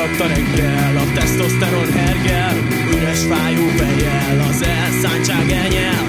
Fáradt a reggel, a tesztoszteron hergel, üres fájú fejjel, az elszántság elnyel.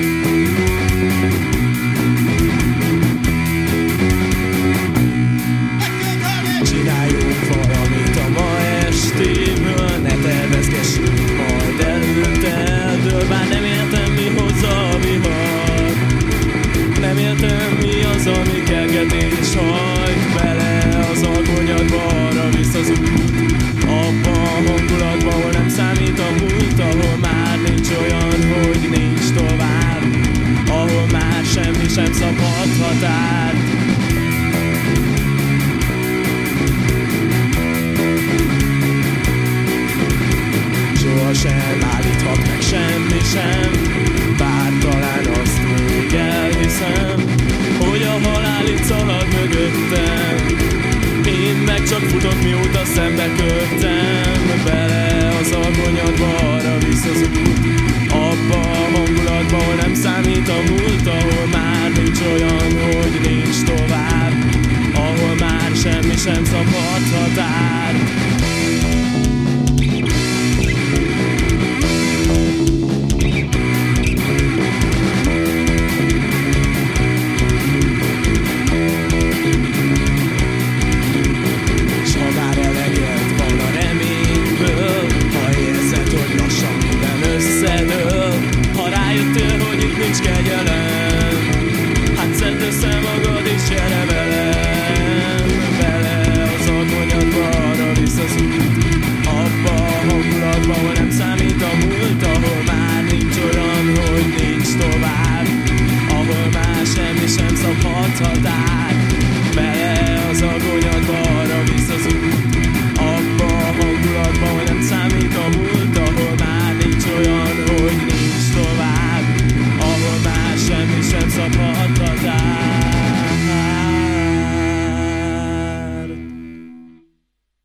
Csináljunk valamit a ma estéből, ne tervezgessünk, majd előtte eldől. Bár nem értem, mi hozza a vihar, nem értem, mi az, ami kergetés hajt bele az alkonyatba, arra visz az út. Abba a hangulatba, ahol nem számít a múlt, ahol már nincs olyan, hogy nincs tovább, ahol már semmi sem szabad határ. Sohasem állíthat meg semmi sem, bár talán azt még elhiszem, hogy a halál itt szalad mögöttem. Én meg csak futok, mióta szembe köptem bele az alkonyatba, arra visz az út. Abba a hangulatba, ahol nem számít a múlt, ahol már nincs olyan, hogy nincs tovább, ahol már semmi sem szabad határ.